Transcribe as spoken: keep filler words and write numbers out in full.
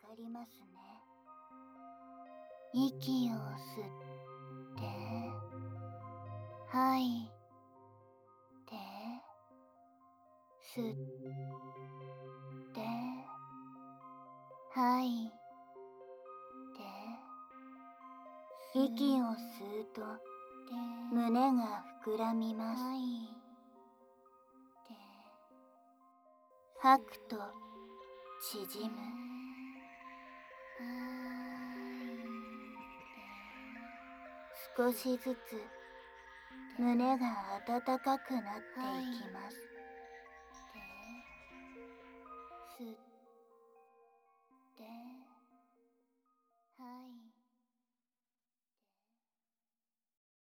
りますね。息を吸って吐いて吸って吐いて、息を吸うと胸が膨らみます。吐くと縮む。少しずつ胸が温かくなっていきます。吸って